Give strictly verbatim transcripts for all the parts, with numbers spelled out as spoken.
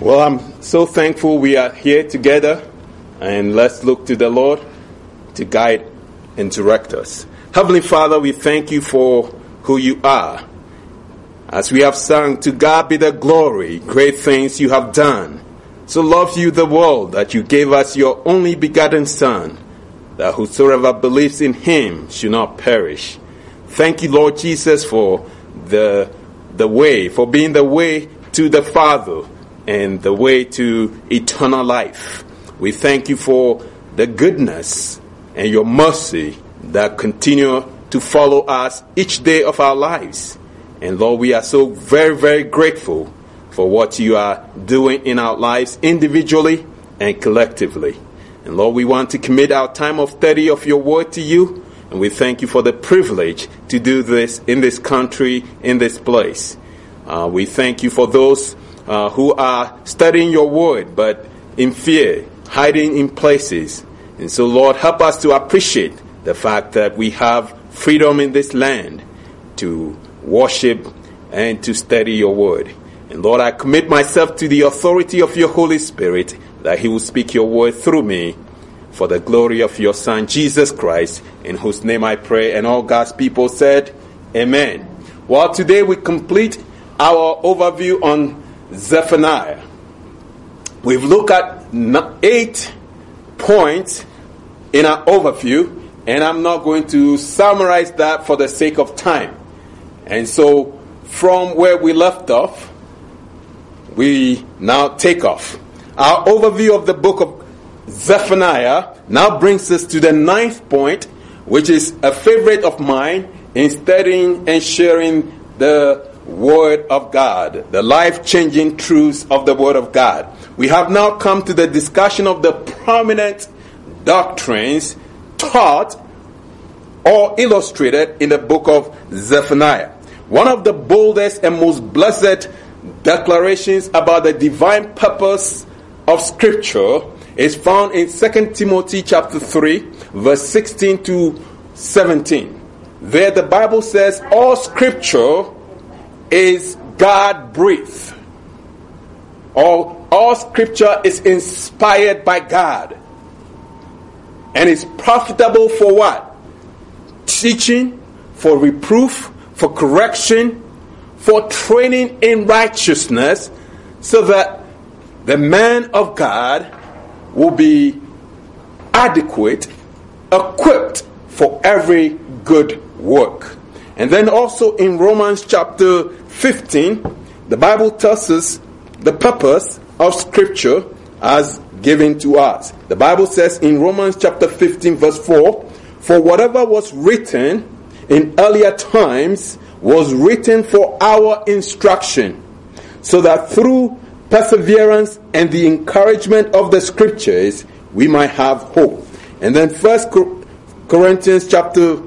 Well, I'm so thankful we are here together, and let's look to the Lord to guide and direct us. Heavenly Father, we thank you for who you are. As we have sung, to God be the glory, great things you have done. So loved you the world that you gave us your only begotten Son, that whosoever believes in him should not perish. Thank you, Lord Jesus, for the, the way, for being the way to the Father and the way to eternal life. We thank you for the goodness and your mercy that continue to follow us each day of our lives. And Lord, we are so very, very grateful for what you are doing in our lives individually and collectively. And Lord, we want to commit our time of study of your word to you. And we thank you for the privilege to do this in this country, in this place. Uh, we thank you for those uh, who are studying your word, but in fear, hiding in places. And so, Lord, help us to appreciate the fact that we have freedom in this land to worship and to study your word. And Lord, I commit myself to the authority of your Holy Spirit, that he will speak your word through me for the glory of your Son, Jesus Christ, in whose name I pray. And all God's people said, Amen. Well, today we complete our overview on Zephaniah. We've looked at eight points in our overview, and I'm not going to summarize that for the sake of time. And so, from where we left off, we now take off. Our overview of the book of Zephaniah now brings us to the ninth point, which is a favorite of mine in studying and sharing the Word of God, the life-changing truths of the Word of God. We have now come to the discussion of the prominent doctrines taught or illustrated in the book of Zephaniah. One of the boldest and most blessed declarations about the divine purpose of Scripture is found in Second Timothy chapter three, verse sixteen to seventeen. There the Bible says, all Scripture is God-breathed. All, all Scripture is inspired by God. And is profitable for what? Teaching, for reproof, for correction, for training in righteousness, so that the man of God will be adequate, equipped for every good work. And then also in Romans chapter fifteen, the Bible tells us the purpose of Scripture as given to us. The Bible says in Romans chapter fifteen verse four, for whatever was written in earlier times was written for our instruction, so that through perseverance and the encouragement of the Scriptures we might have hope. And then First Corinthians chapter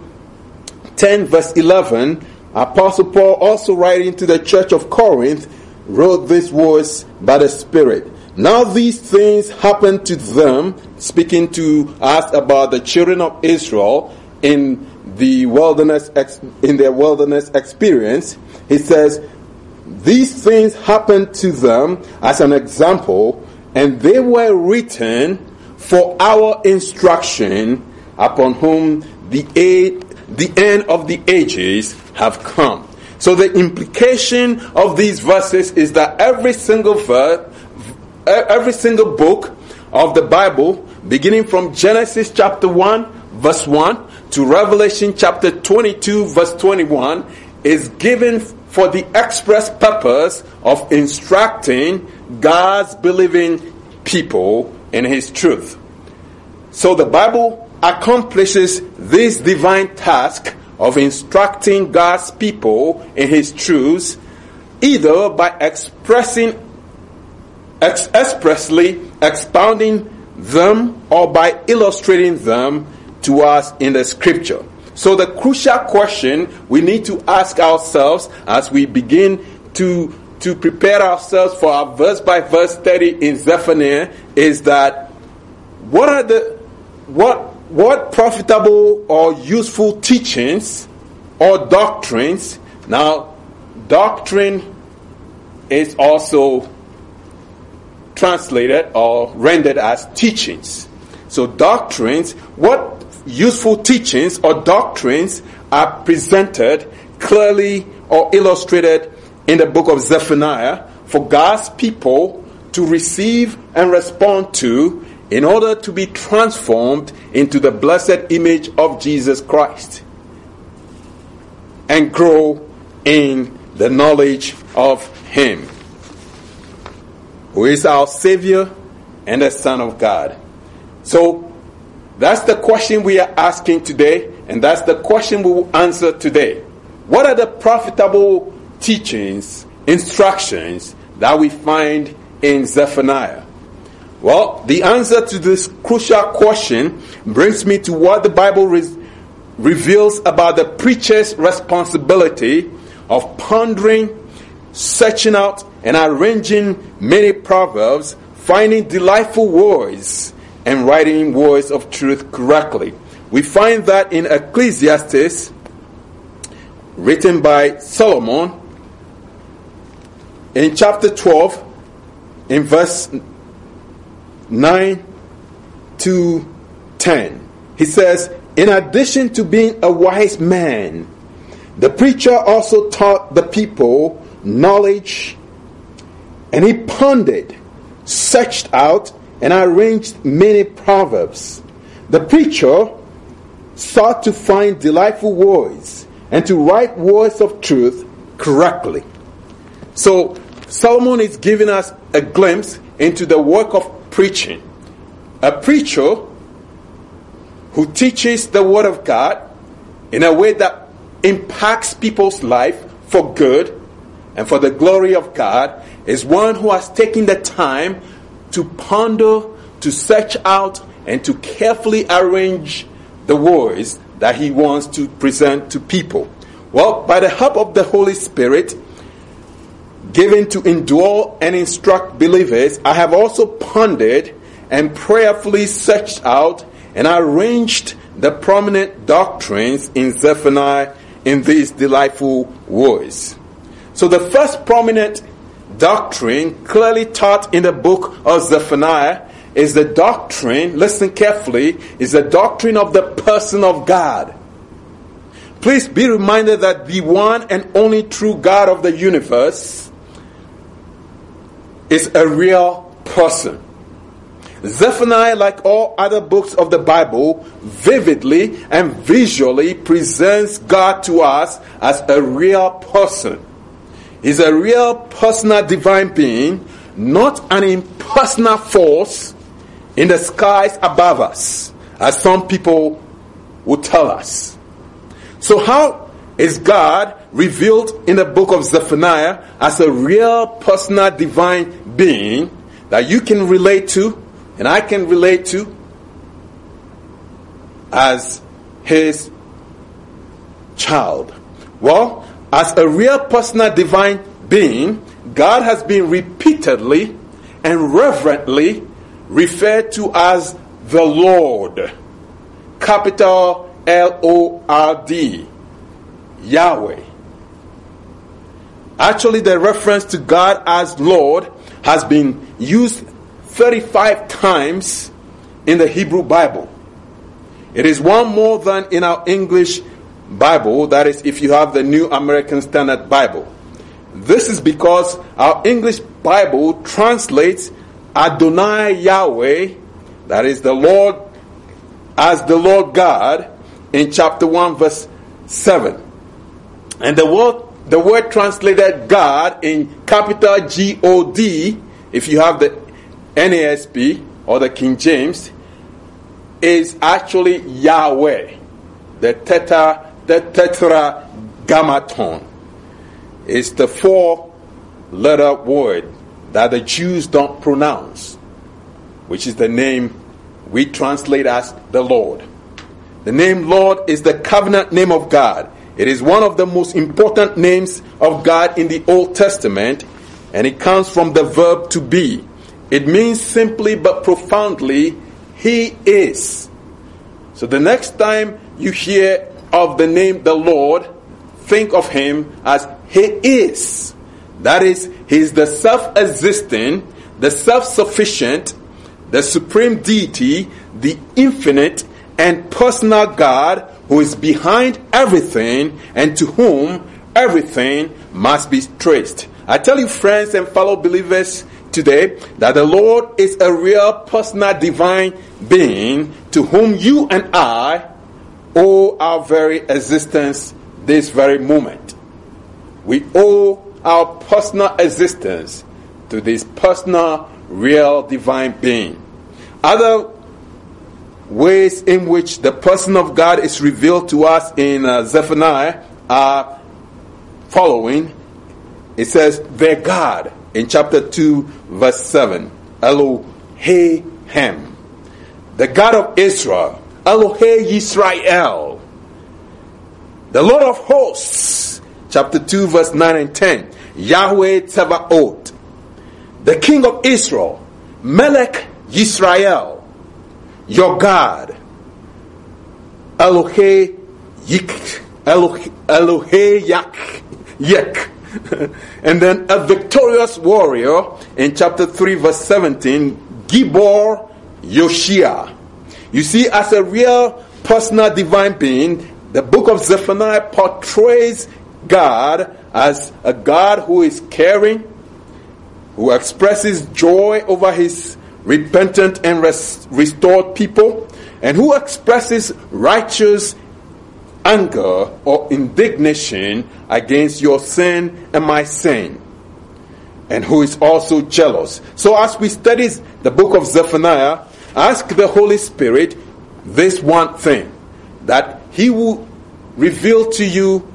ten verse eleven, Apostle Paul, also writing to the church of Corinth, wrote these words by the Spirit. Now these things happened to them, speaking to us about the children of Israel in the wilderness, in their wilderness experience. He says, these things happened to them as an example, and they were written for our instruction, upon whom the aid, the end of the ages have come. So the implication of these verses is that every single verse, every single book of the Bible, beginning from Genesis chapter one, verse one, to Revelation chapter twenty-two, verse twenty-one, is given for the express purpose of instructing God's believing people in His truth. So the Bible accomplishes this divine task of instructing God's people in His truths, either by expressing, ex- expressly expounding them, or by illustrating them to us in the Scripture. So the crucial question we need to ask ourselves as we begin to, to prepare ourselves for our verse-by-verse study in Zephaniah is that what are the what what profitable or useful teachings or doctrines? Now, doctrine is also translated or rendered as teachings. So doctrines, what useful teachings or doctrines are presented clearly or illustrated in the book of Zephaniah for God's people to receive and respond to in order to be transformed into the blessed image of Jesus Christ and grow in the knowledge of Him, who is our Savior and the Son of God. So that's the question we are asking today, and that's the question we will answer today. What are the profitable teachings, instructions that we find in Zephaniah? Well, the answer to this crucial question brings me to what the Bible re- reveals about the preacher's responsibility of pondering, searching out, and arranging many proverbs, finding delightful words, and writing words of truth correctly. We find that in Ecclesiastes, written by Solomon, in chapter twelve, in verse nine to ten. He says, in addition to being a wise man, the preacher also taught the people knowledge, and he pondered, searched out, and arranged many proverbs. The preacher sought to find delightful words and to write words of truth correctly. So Solomon is giving us a glimpse into the work of preaching. A preacher who teaches the Word of God in a way that impacts people's life for good and for the glory of God is one who has taken the time to ponder, to search out, and to carefully arrange the words that he wants to present to people. Well, by the help of the Holy Spirit, given to indwell and instruct believers, I have also pondered and prayerfully searched out and arranged the prominent doctrines in Zephaniah in these delightful words. So the first prominent doctrine clearly taught in the book of Zephaniah is the doctrine, listen carefully, is the doctrine of the person of God. Please be reminded that the one and only true God of the universe is a real person. Zephaniah, like all other books of the Bible, vividly and visually presents God to us as a real person. He's a real personal divine being, not an impersonal force in the skies above us, as some people would tell us. So how is God revealed in the book of Zephaniah as a real personal divine being that you can relate to and I can relate to as his child? Well, as a real personal divine being, God has been repeatedly and reverently referred to as the Lord. Capital L O R D. Yahweh. Actually, the reference to God as Lord has been used thirty-five times in the Hebrew Bible. It is one more than in our English Bible, that is if you have the New American Standard Bible. This is because our English Bible translates Adonai Yahweh, that is the Lord, as the Lord God in chapter one verse seven. And the word, the word translated God in capital G O D, if you have the N A S B or the King James, is actually Yahweh, the theta, the tetragrammaton. It's the four-letter word that the Jews don't pronounce, which is the name we translate as the Lord. The name Lord is the covenant name of God. It is one of the most important names of God in the Old Testament, and it comes from the verb to be. It means simply but profoundly, He is. So the next time you hear of the name the Lord, think of Him as He is. That is, He is the self-existing, the self-sufficient, the supreme deity, the infinite and personal God who is behind everything and to whom everything must be traced. I tell you, friends and fellow believers, today that the Lord is a real personal divine being to whom you and I owe our very existence this very moment. We owe our personal existence to this personal, real divine being. Other ways in which the person of God is revealed to us in uh, Zephaniah are following. It says, their God, in chapter two, verse seven, Elohim, the God of Israel, Elohei Yisrael, the Lord of hosts, chapter two, verse nine and ten, Yahweh Tzebaot, the King of Israel, Melech Yisrael, your God, Elohei Yik, Elohei, Elohei Yak, Yek. And then a victorious warrior in chapter three, verse seventeen, Gibor Yoshia. You see, as a real personal divine being, the book of Zephaniah portrays God as a God who is caring, who expresses joy over his repentant and res- restored people, and who expresses righteous anger or indignation against your sin and my sin, and who is also jealous. So as we study the book of Zephaniah, ask the Holy Spirit this one thing, that he will reveal to you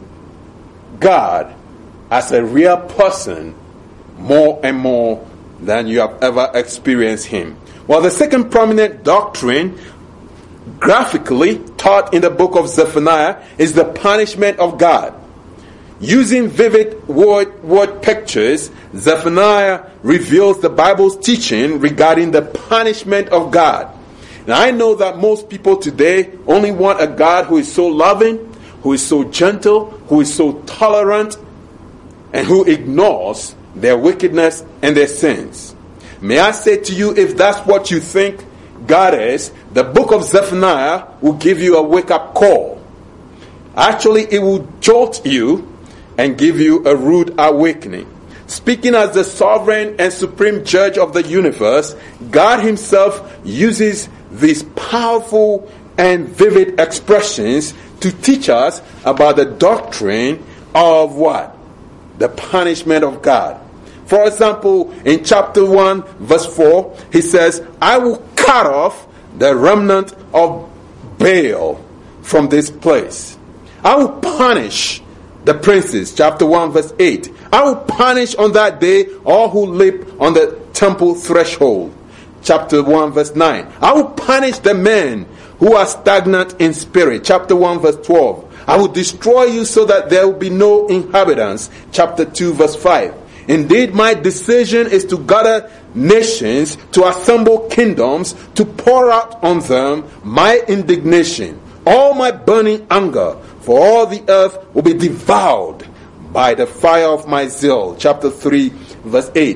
God as a real person more and more than you have ever experienced him. Well, the second prominent doctrine graphically taught in the book of Zephaniah is the punishment of God. Using vivid word, word pictures, Zephaniah reveals the Bible's teaching regarding the punishment of God. Now, I know that most people today only want a God who is so loving, who is so gentle, who is so tolerant, and who ignores their wickedness and their sins. May I say to you, if that's what you think God is, the book of Zephaniah will give you a wake-up call. Actually, it will jolt you and give you a rude awakening. Speaking as the sovereign and supreme judge of the universe, God himself uses these powerful and vivid expressions to teach us about the doctrine of what? The punishment of God. For example, in chapter one, verse four, he says, I will cut off the remnant of Baal from this place. I will punish the princes. Chapter one, verse eight. I will punish on that day all who leap on the temple threshold. Chapter one, verse nine. I will punish the men who are stagnant in spirit. Chapter one, verse twelve. I will destroy you so that there will be no inhabitants. Chapter two, verse five. Indeed, my decision is to gather nations, to assemble kingdoms, to pour out on them my indignation, all my burning anger, for all the earth will be devoured by the fire of my zeal. Chapter three, verse eight.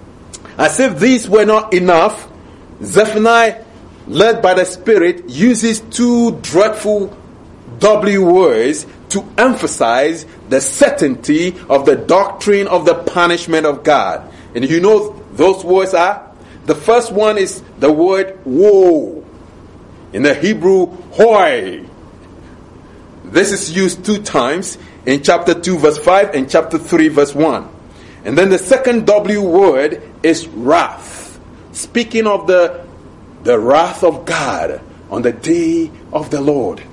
As if these were not enough, Zephaniah, led by the Spirit, uses two dreadful W words to emphasize the certainty of the doctrine of the punishment of God. And you know those words are? The first one is the word woe. In the Hebrew, hoi. This is used two times in chapter two, verse five and chapter three, verse one. And then the second W word is wrath. Speaking of the, the wrath of God on the day of the Lord.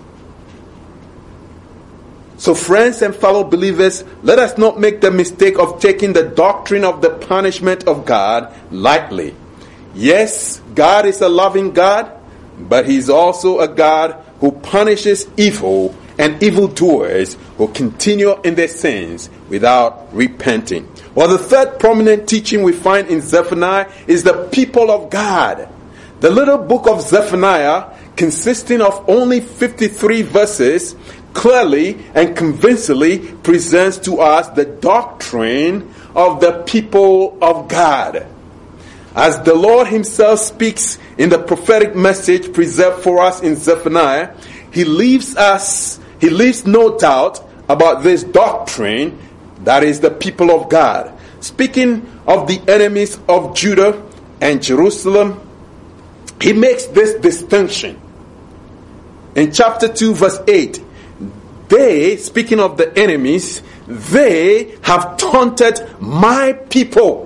So friends and fellow believers, let us not make the mistake of taking the doctrine of the punishment of God lightly. Yes, God is a loving God, but He is also a God who punishes evil and evildoers who continue in their sins without repenting. Well, the third prominent teaching we find in Zephaniah is the people of God. The little book of Zephaniah, consisting of only fifty-three verses, clearly and convincingly presents to us the doctrine of the people of God. As the Lord himself speaks in the prophetic message preserved for us in Zephaniah, he leaves us, he leaves no doubt about this doctrine, that is the people of God. Speaking of the enemies of Judah and Jerusalem, he makes this distinction. In chapter two, verse eight, they, speaking of the enemies, they have taunted my people.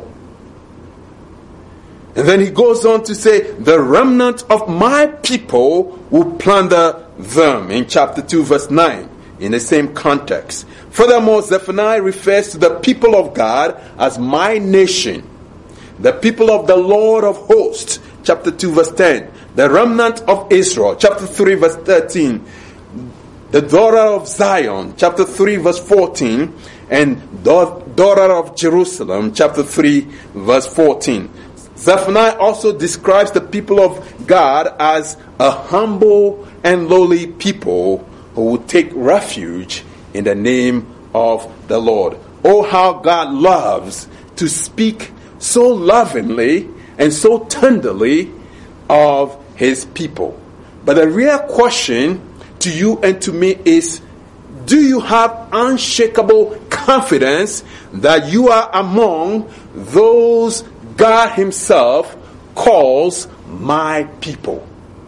And then he goes on to say, the remnant of my people will plunder them, in chapter two, verse nine, in the same context. Furthermore, Zephaniah refers to the people of God as my nation, the people of the Lord of hosts, chapter two, verse ten, the remnant of Israel, chapter three, verse thirteen, the daughter of Zion, chapter three, verse fourteen, and daughter of Jerusalem, chapter three, verse fourteen. Zephaniah also describes the people of God as a humble and lowly people who will take refuge in the name of the Lord. Oh, how God loves to speak so lovingly and so tenderly of his people. But the real question to you and to me is, do you have unshakable confidence that you are among those God himself calls my people?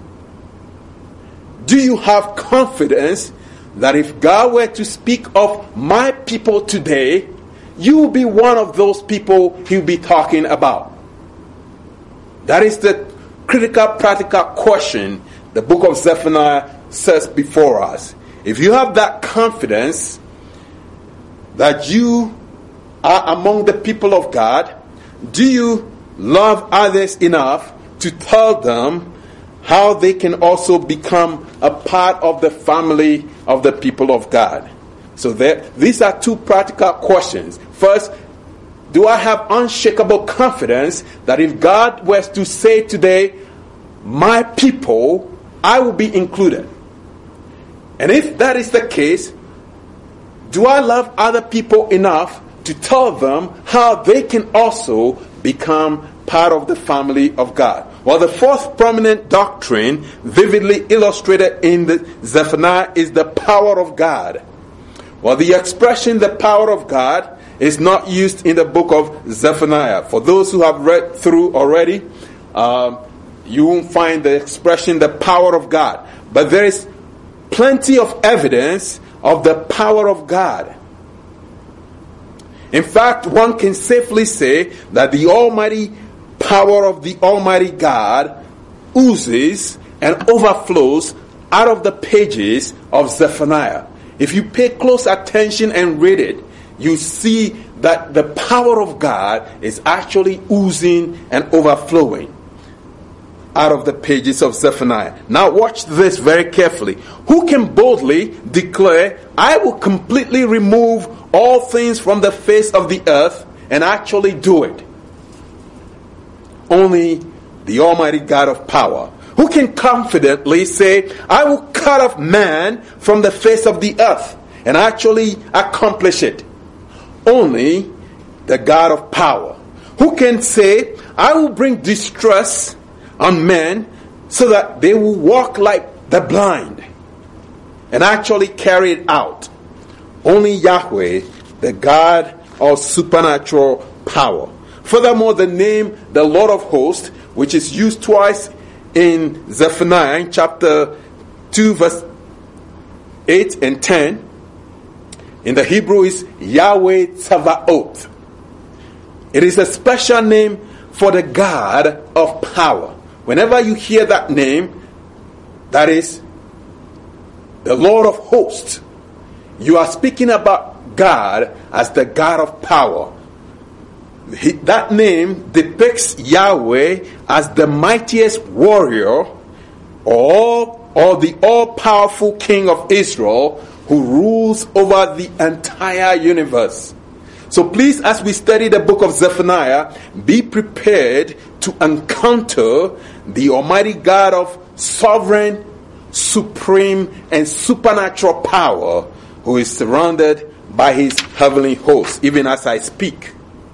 Do you have confidence that if God were to speak of my people today, you will be one of those people he'll be talking about? That is the critical, practical question the book of Zephaniah sets before us. If you have that confidence that you are among the people of God, do you love others enough to tell them how they can also become a part of the family of the people of God? So there, these are two practical questions. First, do I have unshakable confidence that if God was to say today, my people, I will be included? And if that is the case, do I love other people enough to tell them how they can also become part of the family of God? Well, the fourth prominent doctrine vividly illustrated in the Zephaniah is the power of God. Well, the expression the power of God is not used in the book of Zephaniah. For those who have read through already, um, you won't find the expression the power of God. But there is plenty of evidence of the power of God. In fact, one can safely say that the almighty power of the Almighty God oozes and overflows out of the pages of Zephaniah. If you pay close attention and read it, you see that the power of God is actually oozing and overflowing out of the pages of Zephaniah. Now watch this very carefully. Who can boldly declare, I will completely remove all things from the face of the earth, and actually do it? Only the Almighty God of power. Who can confidently say, I will cut off man from the face of the earth, and actually accomplish it? Only the God of power. Who can say, I will bring distress on men so that they will walk like the blind, and actually carry it out? Only Yahweh, the God of supernatural power. Furthermore, the name the Lord of hosts, which is used twice in Zephaniah, in chapter two, verse eight and ten, in the Hebrew is Yahweh Tzavaoth. It is a special name for the God of power. Whenever you hear that name, that is the Lord of hosts, you are speaking about God as the God of power. He, that name depicts Yahweh as the mightiest warrior, or, or the all-powerful King of Israel who rules over the entire universe. So please, as we study the book of Zephaniah, be prepared to encounter the Almighty God of sovereign, supreme, and supernatural power, who is surrounded by his heavenly host, even as I speak.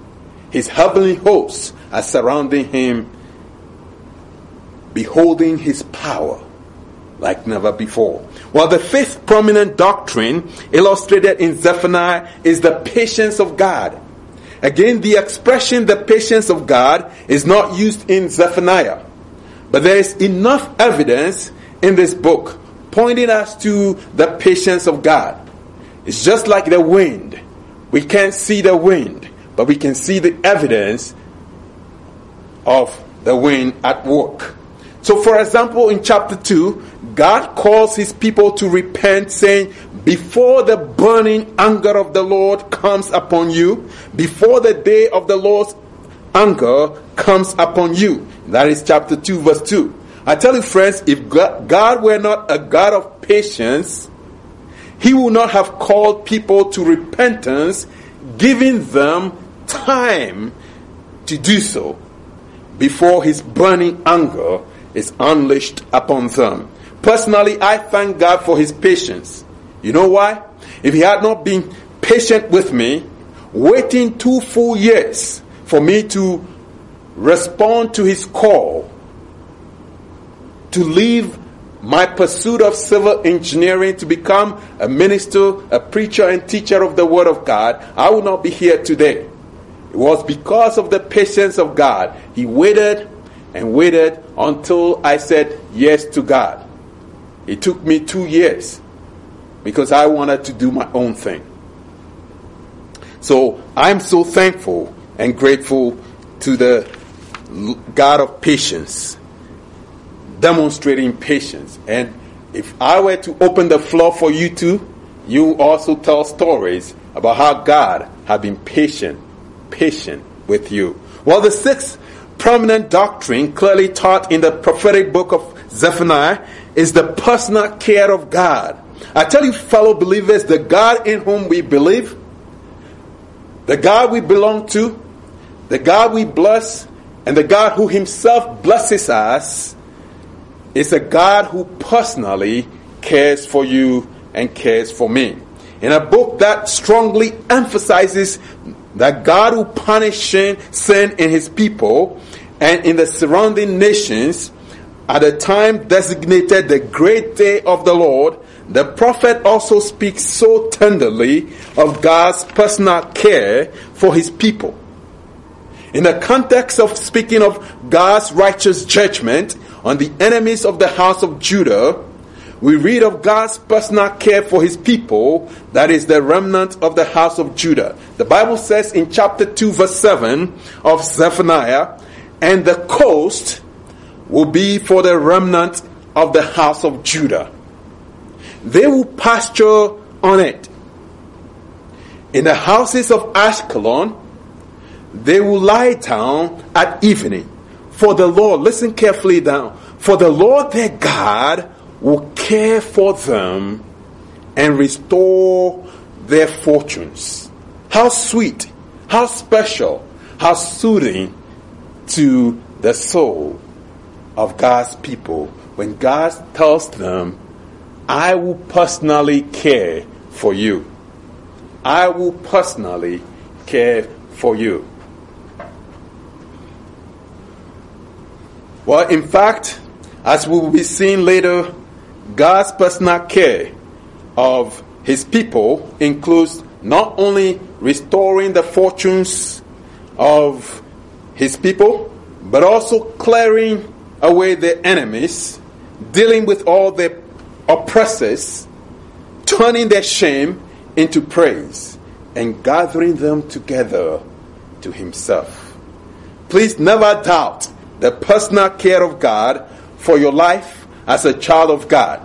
His heavenly hosts are surrounding him, beholding his power like never before. Well, the fifth prominent doctrine illustrated in Zephaniah is the patience of God. Again, the expression the patience of God is not used in Zephaniah. But there is enough evidence in this book pointing us to the patience of God. It's just like the wind. We can't see the wind, but we can see the evidence of the wind at work. So, for example, in chapter two, God calls his people to repent, saying, before the burning anger of the Lord comes upon you, before the day of the Lord's anger comes upon you. That is chapter two, verse two. I tell you, friends, if God were not a God of patience, he would not have called people to repentance, giving them time to do so before his burning anger is unleashed upon them. Personally, I thank God for his patience. You know why? If he had not been patient with me, waiting two full years for me to respond to his call to leave my pursuit of civil engineering to become a minister, a preacher and teacher of the word of God, I would not be here today. It was because of the patience of God. He waited and waited until I said yes to God. It took me two years because I wanted to do my own thing. So I'm so thankful and grateful to the God of patience, demonstrating patience. And if I were to open the floor for you two, you also tell stories about how God had been patient, patient with you. Well, the sixth prominent doctrine clearly taught in the prophetic book of Zephaniah is the personal care of God. I tell you, fellow believers, the God in whom we believe, the God we belong to, the God we bless, and the God who himself blesses us is a God who personally cares for you and cares for me. In a book that strongly emphasizes that God will punish sin in his people and in the surrounding nations at a time designated the great day of the Lord, the prophet also speaks so tenderly of God's personal care for his people. In the context of speaking of God's righteous judgment on the enemies of the house of Judah, we read of God's personal care for his people, that is the remnant of the house of Judah. The Bible says in chapter two, verse seven of Zephaniah, and the coast will be for the remnant of the house of Judah. They will pasture on it. In the houses of Ashkelon, they will lie down at evening. For the Lord, listen carefully down, for the Lord their God will care for them and restore their fortunes. How sweet, how special, how soothing to the soul of God's people when God tells them, I will personally care for you. I will personally care for you. Well, in fact, as we will be seeing later, God's personal care of his people includes not only restoring the fortunes of his people, but also clearing away their enemies, dealing with all their oppressors, turning their shame into praise, and gathering them together to himself. Please never doubt the personal care of God for your life as a child of God.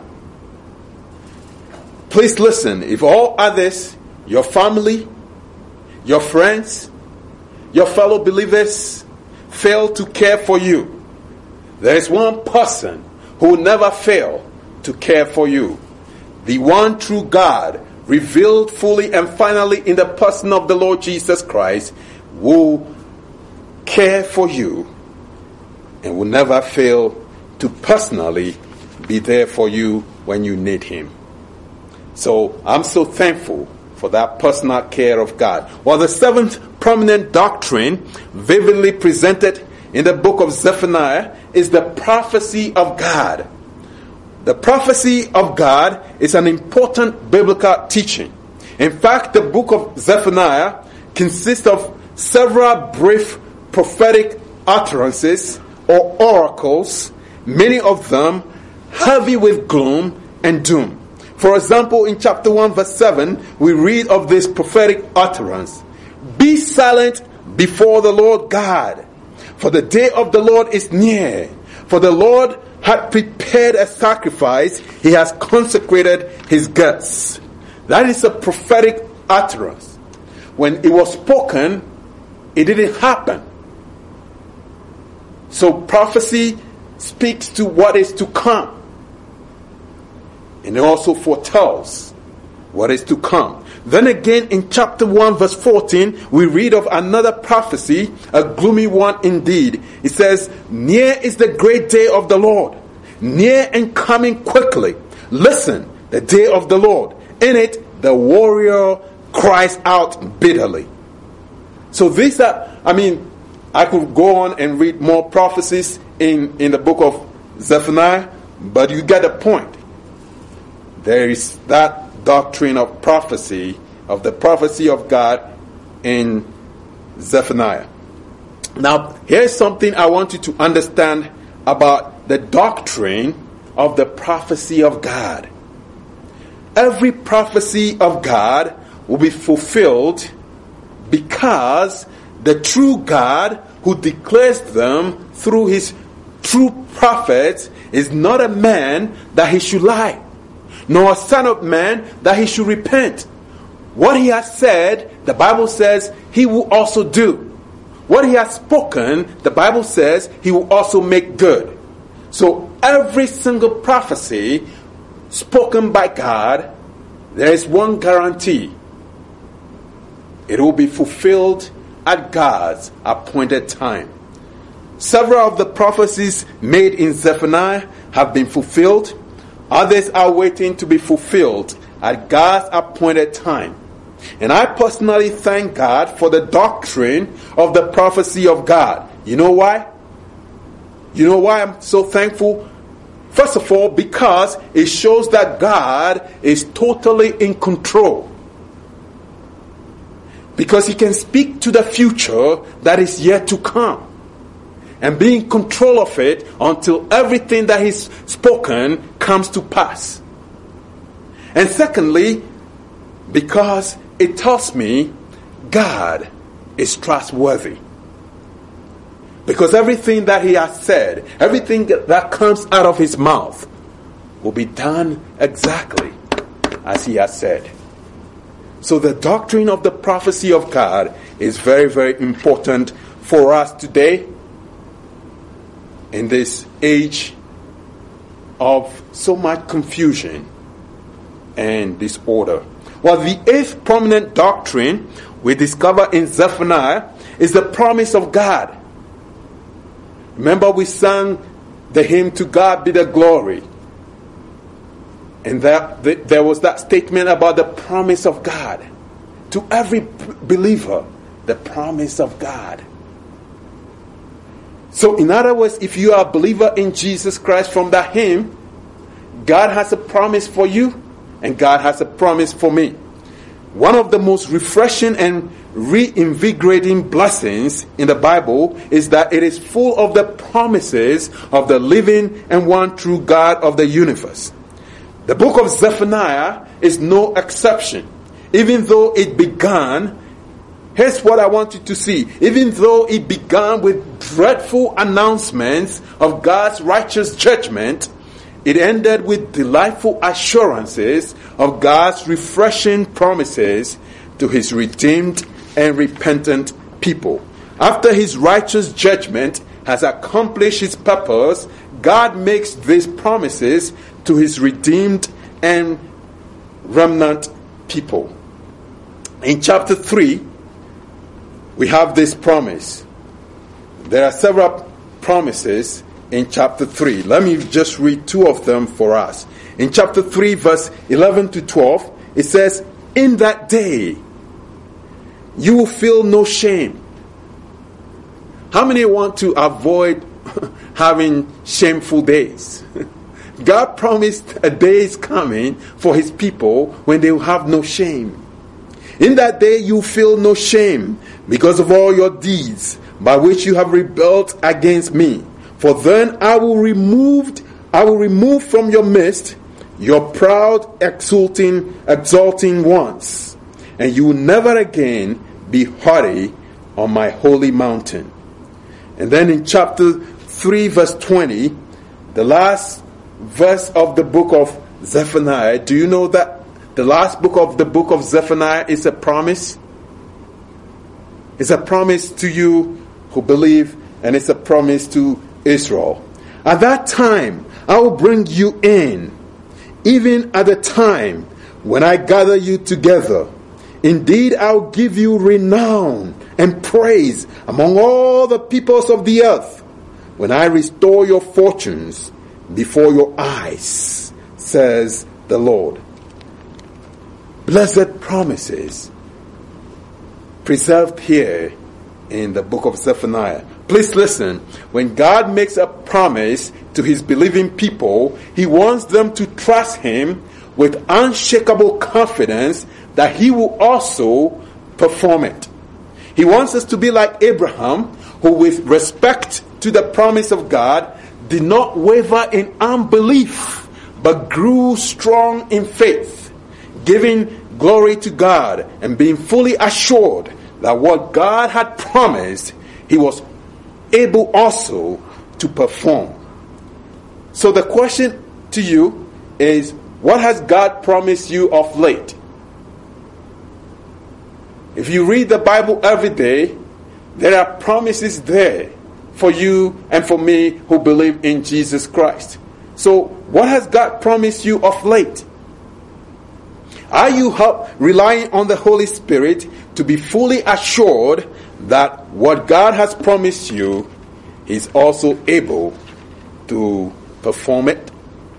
Please listen, if all others, your family, your friends, your fellow believers fail to care for you, there is one person who will never fail to care for you. The one true God, revealed fully and finally in the person of the Lord Jesus Christ, will care for you and will never fail to personally be there for you when you need him. So I'm so thankful for that personal care of God. Well, the seventh prominent doctrine vividly presented in the book of Zephaniah is the prophecy of God. The prophecy of God is an important biblical teaching. In fact, the book of Zephaniah consists of several brief prophetic utterances or oracles, many of them heavy with gloom and doom. For example, in chapter one verse seven, we read of this prophetic utterance. Be silent before the Lord God, for the day of the Lord is near. For the Lord had prepared a sacrifice, he has consecrated his guests. That is a prophetic utterance. When it was spoken, it didn't happen. So prophecy speaks to what is to come. And it also foretells what is to come. Then again in chapter one verse fourteen, we read of another prophecy, a gloomy one indeed. It says, near is the great day of the Lord, near and coming quickly. Listen, the day of the Lord. In it, the warrior cries out bitterly. So these are, I mean, I could go on and read more prophecies in, in the book of Zephaniah, but you get the point. There is that doctrine of prophecy, of the prophecy of God in Zephaniah. Now, here's something I want you to understand about the doctrine of the prophecy of God. Every prophecy of God will be fulfilled because the true God who declares them through his true prophets is not a man that he should lie, nor a son of man that he should repent. What he has said, the Bible says he will also do. What he has spoken, the Bible says he will also make good. So every single prophecy spoken by God, there is one guarantee. It will be fulfilled at God's appointed time. Several of the prophecies made in Zephaniah have been fulfilled. Others are waiting to be fulfilled at God's appointed time. And I personally thank God for the doctrine of the prophecy of God. You know why? You know why I'm so thankful? First of all, because it shows that God is totally in control. Because he can speak to the future that is yet to come. And be in control of it until everything that he's spoken comes to pass. And secondly, because it tells me God is trustworthy. Because everything that he has said, everything that comes out of his mouth will be done exactly as he has said. So the doctrine of the prophecy of God is very, very important for us today in this age of so much confusion and disorder. Well, the eighth prominent doctrine we discover in Zephaniah is the promise of God. Remember, we sang the hymn, "To God be the glory." And that, there was that statement about the promise of God. To every believer, the promise of God. So in other words, if you are a believer in Jesus Christ from that hymn, God has a promise for you and God has a promise for me. One of the most refreshing and reinvigorating blessings in the Bible is that it is full of the promises of the living and one true God of the universe. The book of Zephaniah is no exception. Even though it began, here's what I want you to see. Even though it began with dreadful announcements of God's righteous judgment, it ended with delightful assurances of God's refreshing promises to his redeemed and repentant people. After his righteous judgment has accomplished his purpose, God makes these promises to his redeemed and remnant people. In chapter three, we have this promise. There are several promises in chapter three. Let me just read two of them for us. In chapter three, verse eleven to twelve, it says, in that day, you will feel no shame. How many want to avoid having shameful days? God promised a day is coming for his people when they will have no shame. In that day you feel no shame because of all your deeds by which you have rebelled against me. For then I will remove, I will remove from your midst your proud, exulting, exalting ones, and you will never again be haughty on my holy mountain. And then in chapter three, verse twenty, the last verse of the book of Zephaniah, do you know that the last book of the book of Zephaniah is a promise? It's a promise to you who believe, and it's a promise to Israel. At that time, I will bring you in, even at the time when I gather you together. Indeed, I will give you renown and praise among all the peoples of the earth, when I restore your fortunes before your eyes, says the Lord. Blessed promises preserved here in the book of Zephaniah. Please listen. When God makes a promise to his believing people, he wants them to trust him with unshakable confidence that he will also perform it. He wants us to be like Abraham, who with respect to the promise of God did not waver in unbelief, but grew strong in faith, giving glory to God and being fully assured that what God had promised, he was able also to perform. So the question to you is, what has God promised you of late? If you read the Bible every day, there are promises there for you and for me who believe in Jesus Christ. So what has God promised you of late? Are you help, relying on the Holy Spirit to be fully assured that what God has promised you, he's also able to perform it?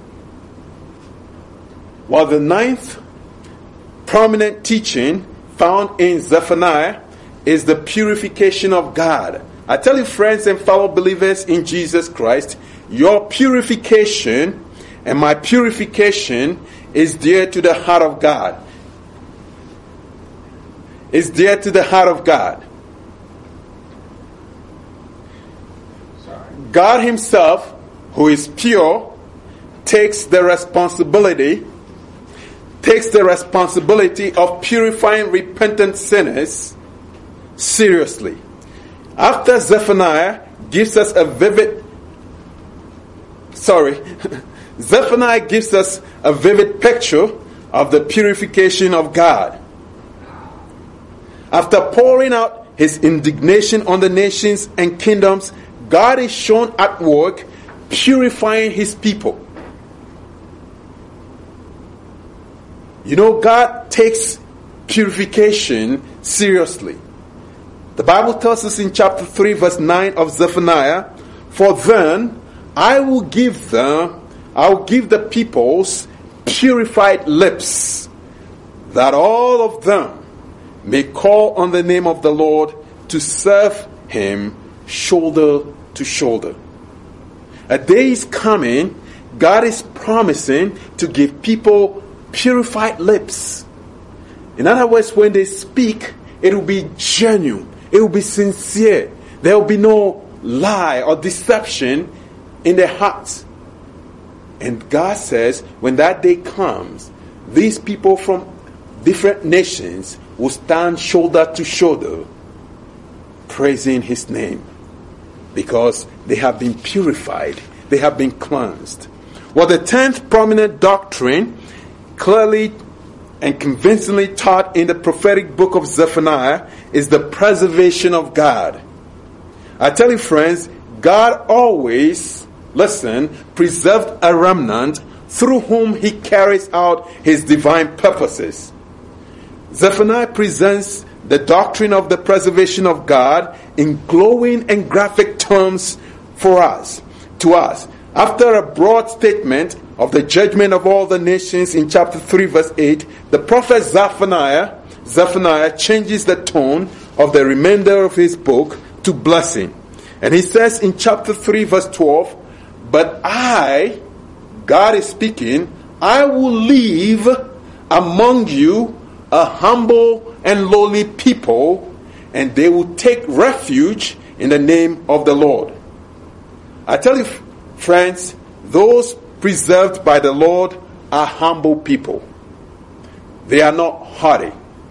Well, the ninth prominent teaching found in Zephaniah is the purification of God. I tell you, friends and fellow believers in Jesus Christ, your purification and my purification is dear to the heart of God. It's dear to the heart of God. God himself, who is pure, takes the responsibility takes the responsibility of purifying repentant sinners seriously. After Zephaniah gives us a vivid sorry Zephaniah gives us a vivid picture of the purification of God. After pouring out his indignation on the nations and kingdoms, God is shown at work purifying his people. You know, God takes purification seriously. The Bible tells us in chapter three, verse nine of Zephaniah, for then I will give them, I will give the peoples purified lips, that all of them may call on the name of the Lord to serve him shoulder to shoulder. A day is coming, God is promising to give people purified lips. In other words, when they speak, it will be genuine. It will be sincere. There will be no lie or deception in their hearts. And God says, when that day comes, these people from different nations will stand shoulder to shoulder, praising his name, because they have been purified. They have been cleansed. Well, the tenth prominent doctrine, clearly and convincingly taught in the prophetic book of Zephaniah, is the preservation of God. I tell you, friends, God always, listen, preserved a remnant through whom he carries out his divine purposes. Zephaniah presents the doctrine of the preservation of God in glowing and graphic terms for us, to us. After a broad statement of the judgment of all the nations in chapter three verse eight, the prophet Zephaniah, Zephaniah changes the tone of the remainder of his book to blessing. And he says in chapter three verse twelve, "But I," God is speaking, "I will leave among you a humble and lowly people, and they will take refuge in the name of the Lord." I tell you, friends, those preserved by the Lord are humble people. They are not haughty.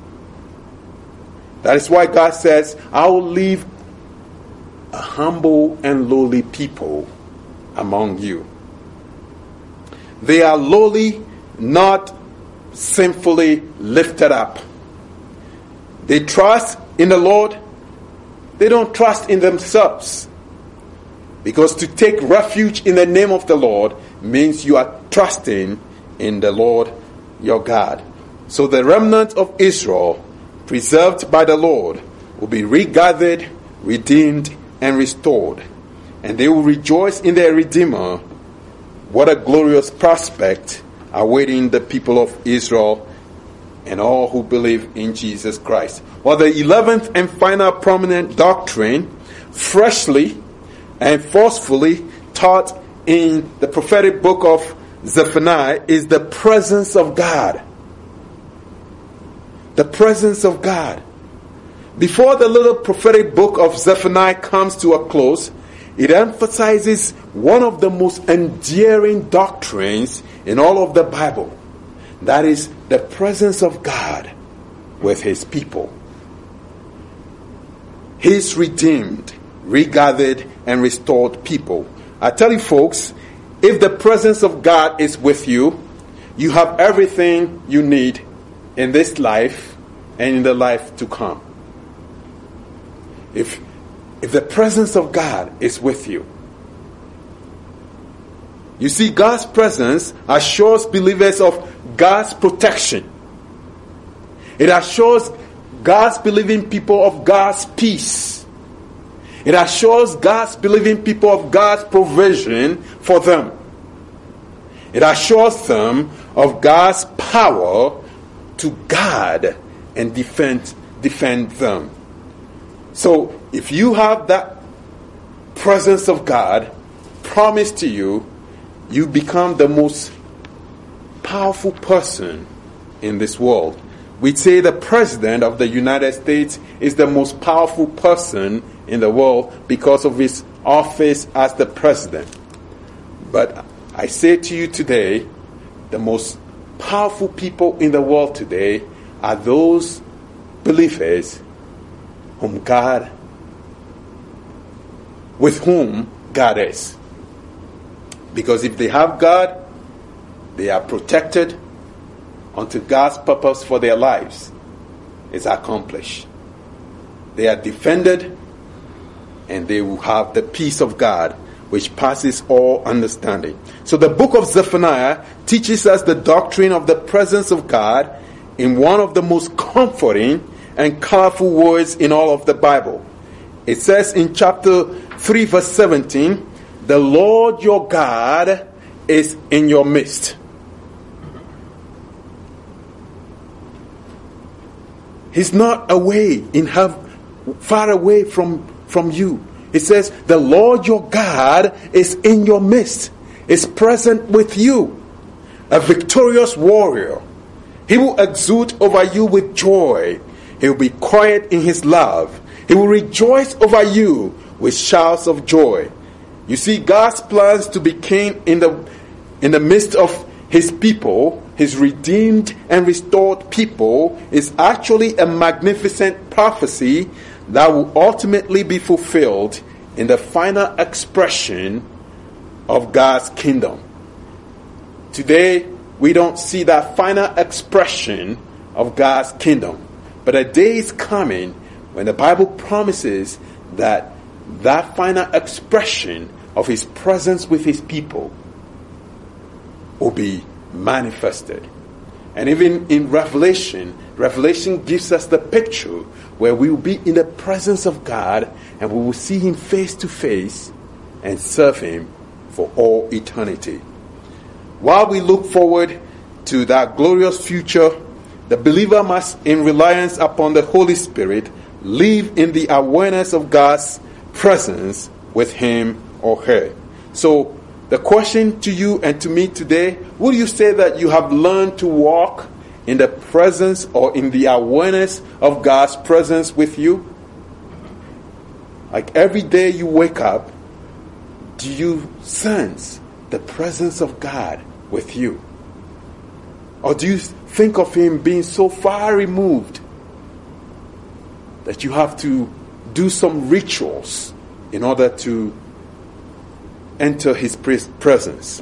That is why God says, "I will leave a humble and lowly people among you." They are lowly, not sinfully lifted up. They trust in the Lord. They don't trust in themselves. Because to take refuge in the name of the Lord means you are trusting in the Lord your God. So the remnant of Israel, preserved by the Lord, will be regathered, redeemed, and restored. And they will rejoice in their Redeemer. What a glorious prospect awaiting the people of Israel and all who believe in Jesus Christ. Well, the eleventh and final prominent doctrine, freshly and forcefully taught in the prophetic book of Zephaniah, is the presence of God. The presence of God. Before the little prophetic book of Zephaniah comes to a close, it emphasizes one of the most endearing doctrines in all of the Bible. That is the presence of God with his people. His redeemed, regathered, and restored people. I tell you folks, if the presence of God is with you, you have everything you need in this life and in the life to come. If, if the presence of God is with you. You see, God's presence assures believers of God's protection. It assures God's believing people of God's peace. It assures God's believing people of God's provision for them. It assures them of God's power to guard and defend, defend them. So, if you have that presence of God promised to you, you become the most powerful person in this world. We say the President of the United States is the most powerful person in the world because of his office as the President. But I say to you today, the most powerful people in the world today are those believers whom God, with whom God is. Because if they have God, they are protected until God's purpose for their lives is accomplished. They are defended, and they will have the peace of God, which passes all understanding. So the book of Zephaniah teaches us the doctrine of the presence of God in one of the most comforting and colorful words in all of the Bible. It says in chapter three verse seventeen, "The Lord your God is in your midst." He's not away in heaven, far away from, from you. It says, the Lord your God is in your midst, is present with you, a victorious warrior. He will exude over you with joy. He will be quiet in his love. He will rejoice over you with shouts of joy. You see, God's plans to be king in the, in the midst of his people, his redeemed and restored people, is actually a magnificent prophecy that will ultimately be fulfilled in the final expression of God's kingdom. Today, we don't see that final expression of God's kingdom. But a day is coming when the Bible promises that that final expression of his presence with his people will be manifested. And even in Revelation, Revelation gives us the picture where we will be in the presence of God and we will see him face to face and serve him for all eternity. While we look forward to that glorious future, the believer must, in reliance upon the Holy Spirit, live in the awareness of God's presence with him or her. So, the question to you and to me today, would you say that you have learned to walk in the presence or in the awareness of God's presence with you? Like every day you wake up, do you sense the presence of God with you? Or do you think of him being so far removed that you have to do some rituals in order to enter his presence?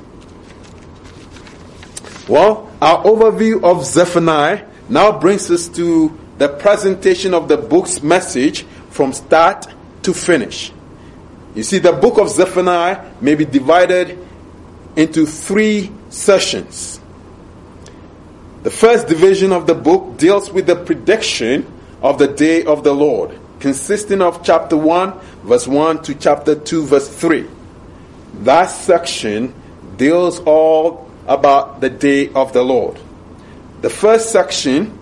Well, our overview of Zephaniah now brings us to the presentation of the book's message from start to finish. You see, the book of Zephaniah may be divided into three sessions. The first division of the book deals with the prediction of the day of the Lord, consisting of chapter one, verse one to chapter two, verse three. That section deals all about the day of the Lord. The first section,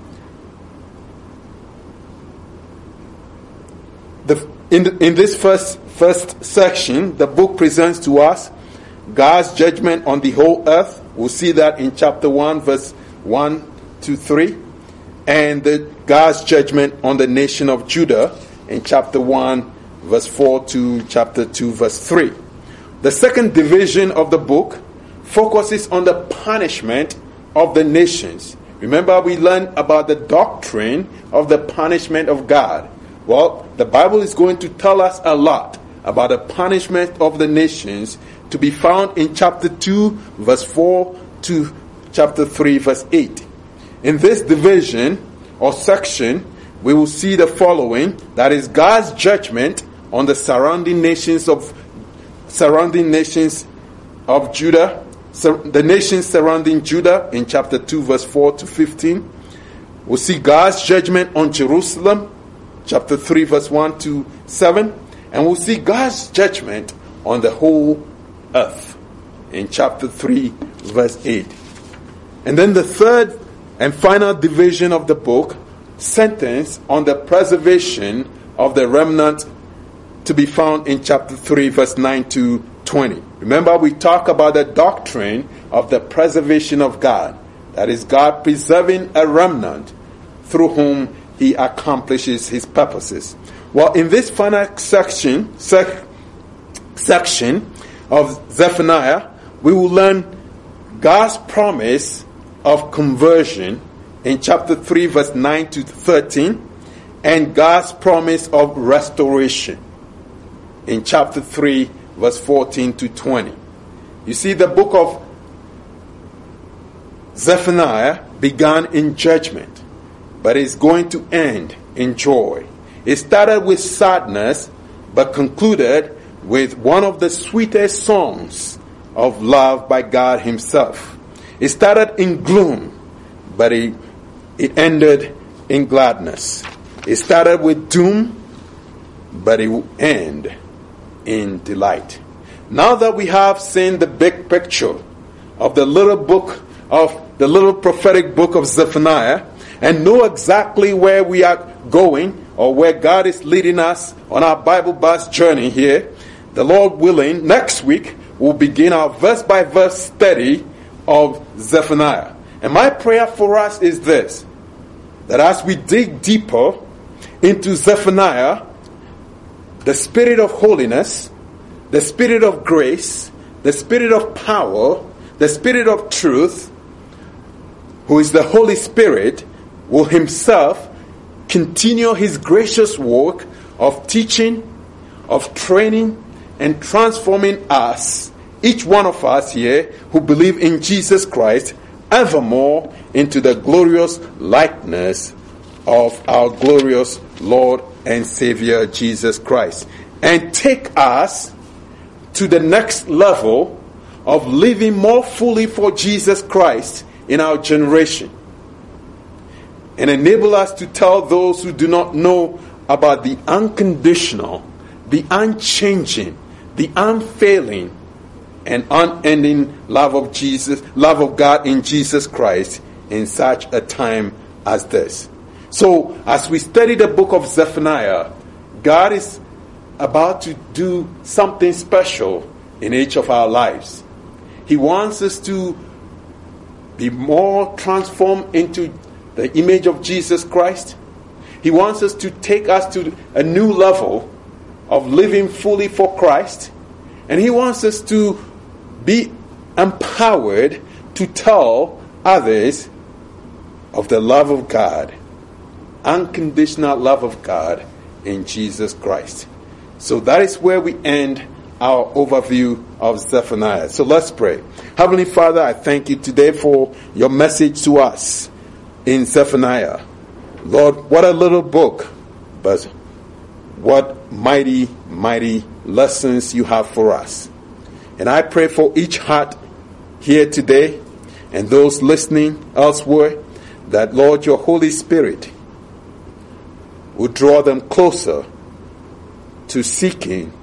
the, in, the, in this first, first section, the book presents to us God's judgment on the whole earth. We'll see that in chapter one, verse one to three. And the God's judgment on the nation of Judah in chapter one, verse four to chapter two, verse three. The second division of the book focuses on the punishment of the nations. Remember, we learned about the doctrine of the punishment of God. Well, the Bible is going to tell us a lot about the punishment of the nations to be found in chapter two, verse four to chapter three, verse eight. In this division or section, we will see the following. That is God's judgment on the surrounding nations of surrounding nations of Judah, the nations surrounding Judah in chapter two, verse four to fifteen. We'll see God's judgment on Jerusalem, chapter three, verse one to seven. And we'll see God's judgment on the whole earth in chapter three, verse eight. And then the third and final division of the book centers on the preservation of the remnant to be found in chapter three, verse nine to twenty. Remember, we talk about the doctrine of the preservation of God. That is, God preserving a remnant through whom he accomplishes his purposes. Well, in this final section, sec- section of Zephaniah, we will learn God's promise of conversion in chapter three, verse nine to thirteen, and God's promise of restoration in chapter three, verse fourteen to twenty. You see, the book of Zephaniah began in judgment, but is going to end in joy. It started with sadness, but concluded with one of the sweetest songs of love by God himself. It started in gloom, but it, it ended in gladness. It started with doom, but it will end in delight. Now that we have seen the big picture of the little book of the little prophetic book of Zephaniah and know exactly where we are going or where God is leading us on our Bible bus journey here, the Lord willing, next week we'll begin our verse by verse study of Zephaniah. And my prayer for us is this, that as we dig deeper into Zephaniah, the spirit of holiness, the spirit of grace, the spirit of power, the spirit of truth, who is the Holy Spirit, will himself continue his gracious work of teaching, of training, and transforming us, each one of us here who believe in Jesus Christ, evermore into the glorious likeness of our glorious Lord and Savior Jesus Christ, and take us to the next level of living more fully for Jesus Christ in our generation, and enable us to tell those who do not know about the unconditional, the unchanging, the unfailing and unending love of Jesus, love of God in Jesus Christ in such a time as this. So, as we study the book of Zephaniah, God is about to do something special in each of our lives. He wants us to be more transformed into the image of Jesus Christ. He wants us to take us to a new level of living fully for Christ. And He wants us to be empowered to tell others of the love of God, unconditional love of God in Jesus Christ. So that is where we end our overview of Zephaniah. So let's pray. Heavenly Father, I thank you today for your message to us in Zephaniah. Lord, what a little book, but what mighty, mighty lessons you have for us. And I pray for each heart here today and those listening elsewhere that, Lord, your Holy Spirit will draw them closer to seeking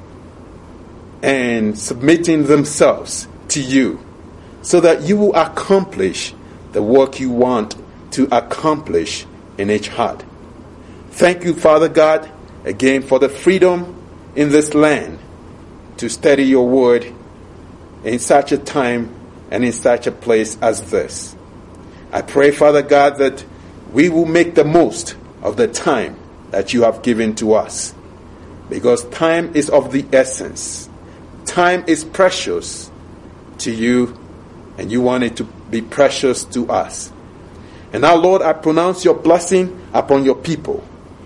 and submitting themselves to you so that you will accomplish the work you want to accomplish in each heart. Thank you, Father God, again for the freedom in this land to study your word in such a time and in such a place as this. I pray, Father God, that we will make the most of the time that you have given to us, because time is of the essence. Time is precious to you, and you want it to be precious to us. And now, Lord, I pronounce your blessing upon your people.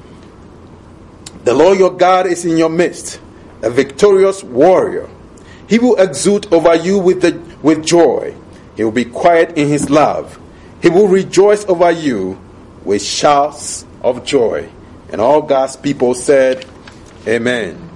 The Lord your God is in your midst, a victorious warrior. He will exult over you with, the, with joy. He will be quiet in his love. He will rejoice over you with shouts of joy. And all God's people said, Amen.